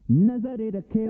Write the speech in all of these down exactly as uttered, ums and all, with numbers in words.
नजरे रखे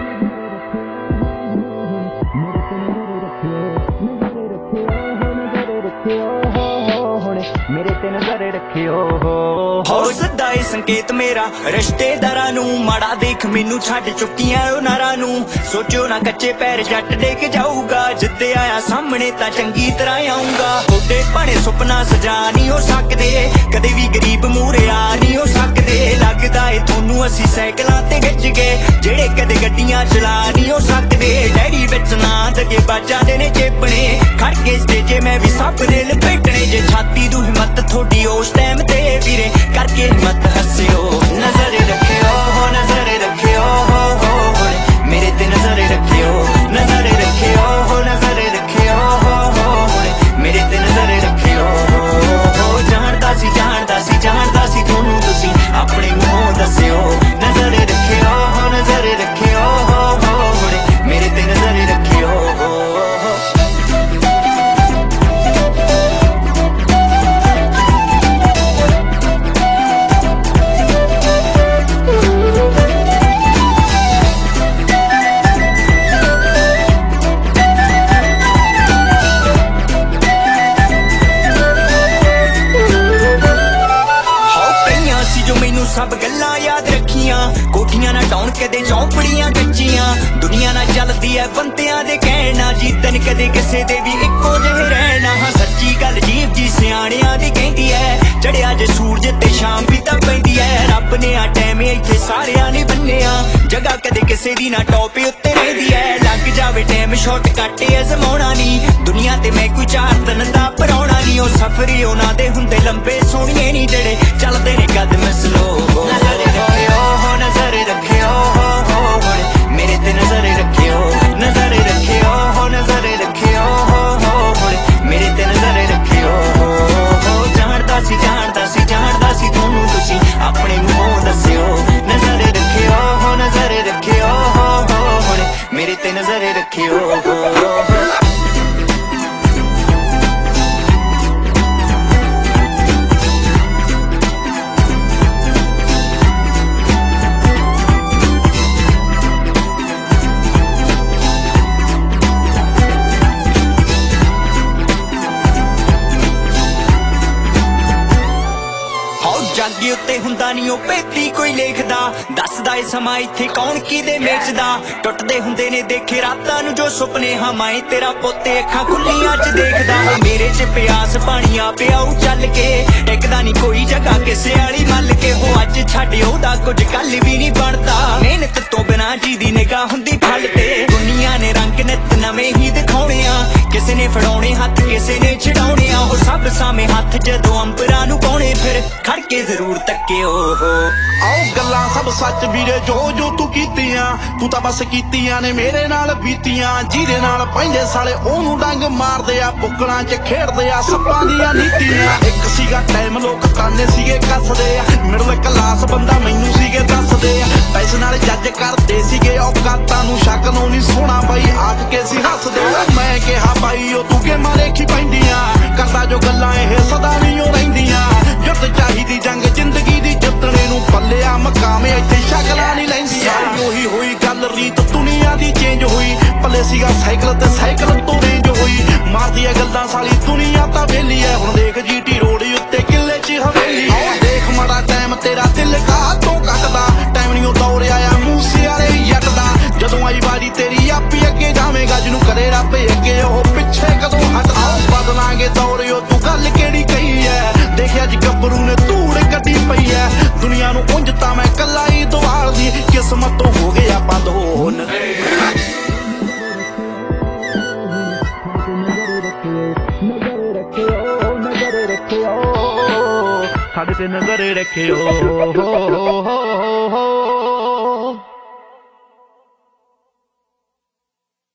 नजरे रखे नजरे रखे मेरे ते नजरे रखियो हो सदा ए संकेत मेरा रिश्तेदारां नू माड़ा देख मैनू छड्ड चुकियां ओ नारां नू सोचो ना कच्चे पैर जट डेक जाऊगा जिद्दे आया सामने तां चंगी तरह आऊंगा थोड़े भाणे सुपना सजा नहीं हो सकदे कदे भी गरीब मूरे आ नहीं हो सकदे लगदा ए थोनू असी साइकलां ते गिज गए जेड़े कदे गड्डियां चला नहीं हो सकदे डैडी विच ना दगे बाजा दे ने चेपणे खड़ के स्टेजे मैं भी सब ने लपेटने जे छाती दू हिम्मत थोड़ी उस टाइम ते वीरे करके हिम्मत हसियो नजरे रखियो हो नजरे रखियो हो हो मेरे ते नजरे रखियो नजरे रखियो हो नजरे रखियो हो हो मेरे ते नजरे रखियो हो जानदा सी जानदा सी जानदा सी थोनू तुसी अपने मुंहों दस्सियो नजरे रखियो हो नजरे रखियो हो हो मेरे ते नजरे रखियो हो सब गल्लां याद रखियां कोठियां ना टाउन कदे चौंपड़ियां कच्चियां दुनिया ना चलदी है बंदियां दे कहना जीतन कदे किसे दे भी इक्को जहे रहना हाँ सच्ची गल जीव जी सियाणियां दी कहंदी है चढ़िया जे सूरज ते शाम भी तां पैंदी है रब ने आ टाइम इत्थे सारियां नहीं बन्निया जगह कदे किसे दी ना टॉप उत्ते रहिंदी है लग जावे टाइम शॉर्टकट अजमाउणा नहीं दुनिया ते मैं कोई चार दिन दा पराउणा नहीं ओ सफर उन्हां दे हुंदे लंबे सोहणिए नहीं जेड़े चलदे ने कदम स्लो नजरे रखियो हो नजरे रखियो हो हो मेरे ते नजरे रखियो नजरे रखियो हो नजरे रखियो हो हो मेरे ते नजरे रखियो हो जानदा सी जानदा सी जानदा सी थोनू तुसी अपने मुंहों दस्सियो नजरे रखियो हो नजरे रखियो हो हो मेरे ते नजरे रखियो हो जागी उत्ते हुंदा नहीं ओ पेती कोई लेखदा दसदा ए समा इत्थे कौन किदे मेचदा टुटदे हुंदे ने देखे रातां नू जो सुपने हमाए तेरा पोते अखां खुल्लियां च देखदा हो मेरे च प्यास पानिया पियाऊ चल के टिकदा नहीं कोई जगह किसे वाली मल के हो अज छड्ड ओदा कुछ कल भी नहीं बनदा मेहनत तो बिना जी दी निगाह हुंदी फल ते दुनिया ने रंग नित नवे ही दिखाउणे आ किसे ने फड़ाउणे हत्थ किसे ने छड़ाउणे आ हो सब सामे हत्थ जदों अंबरां नू पाउणे फिर खड़ के जरूर तक्कियो हो आओ गल्लां सब सच वीरे जो जो तू कीतियां तू तां बस कीतियां ने मेरे नाल बीतियां ਜਿਹਦੇ ਨਾਲ ਪੈਂਦੇ ਸਾਲੇ ਉਹਨੂੰ ਡੰਗ ਮਾਰਦੇ ਆ ਬੁੱਕਲਾਂ 'ਚ ਖੇਡਦੇ ਆ ਸੱਪਾਂ ਦੀਆਂ ਨੀਤੀਆਂ ਇੱਕ ਸੀਗਾ ਟਾਈਮ ਲੋਕ ਤਾਨੇ ਸੀਗੇ ਕੱਸਦੇ ਆ ਮਿਡਲ ਕਲਾਸ ਬੰਦਾ ਮੈਨੂੰ ਸੀਗੇ ਦੱਸਦੇ ਆ ਪੈਸੇ ਨਾਲ ਜੱਜ ਕਰਦੇ ਸੀਗੇ ਔਕਾਤਾਂ ਨੂੰ ਸ਼ੱਕ ਨੂੰ ਨਹੀਂ ਸੋਹਣਾ ਬਾਈ ਆਖ ਕੇ ਸੀ ਹੱਸਦੇ ਮੈਂ ਕਿਹਾ ਬਾਈ ਉਹ ਤੂੰ ਗੇਮਾਂ ਦੇਖੀ ਪੈਂਦੀਆਂ ਕਰਦਾ ਜੋ ਗੱਲਾਂ ਇਹ ਸਦਾ ਨਹੀਂ ਉਹ ਰਹਿੰਦੀਆਂ ਜੁੱਤ ਚਾਹੀਦੀ ਜੰਗ ਜ਼ਿੰਦਗੀ ਦੀ ਜਿੱਤਣੇ ਨੂੰ ਪੱਲਿਆ ਮਕਾਮ ਇੱਥੇ ਸ਼ਕਲਾਂ ਨਹੀਂ ਲੈਂਦੀਆਂ ਉਹੀ ਹੋਈ ਗੱਲ ਰੀਤ ਦੁਨੀਆ ਦੀ ਚੇਂਜ ਹੋਈ ਪੱਲੇ ਸੀਗਾ ਸਾਈਕਲ ਤੇ ਸਾਈਕਲ ਤੋਂ ਰੇਂਜ ਹੋਈ ਮਾਰਦੀ ਐ ਗੱਲਾਂ ਸਾਲੀ ਦੁਨੀਆ ਤਾਂ ਵੇਲੀ ਐ ਹੁਣ ਦੇਖ ਜੀਟੀ ਰੋਡ ਉੱਤੇ ਕਿੱਲੇ 'ਚ ਹਵੇਲੀ ਦੇਖ ਮਾੜਾ ਟਾਈਮ ਤੇਰਾ ਦਿਲ ਕਾ ਤੋਂ ਕੱਟਦਾ ਟਾਈਮ ਨਹੀਂ ਉਹ ਦੌੜ ਆਇਆ ਮੂਸੇ ਵਾਲੇ ਜੱਟ ਦਾ ਜਦੋਂ ਆਈ ਵਾਰੀ ਤੇਰੀ ਆਪੀ ਅੱਗੇ ਜਾਵੇਂਗਾ ਜਿਹਨੂੰ ਕਰੇ ਰੱਬ ਅੱਗੇ ਉਹ ਪਿੱਛੇ ਕਦੋਂ ਹਟਦਾ ਬਦਲਾਂਗੇ ਦੌੜ ਉਹ ਤੂੰ ਗੱਲ ਕਿਹੜੀ ਕਹੀ ਐ ਦੇਖਿਆ ਜੀ ਗੱਭਰੂ ਨੇ ਧੂੜ ਕੱਢੀ ਪਈ ਐ ਦੁਨੀਆ ਨੂੰ ਉਂਝ ਤਾਂ ਮੈਂ ਕੱਲਾ ਹੀ ਦਵਾਲਦੀ ਕਿਸਮਤ ਤੋਂ ਹੋ ਗਿਆ ਬੰਦ ਹੋਣ ਸਾਡੇ ਤੇ ਨਜ਼ਰ ਰੱਖਿਓ ਹੋ ਹੋ ਹੋ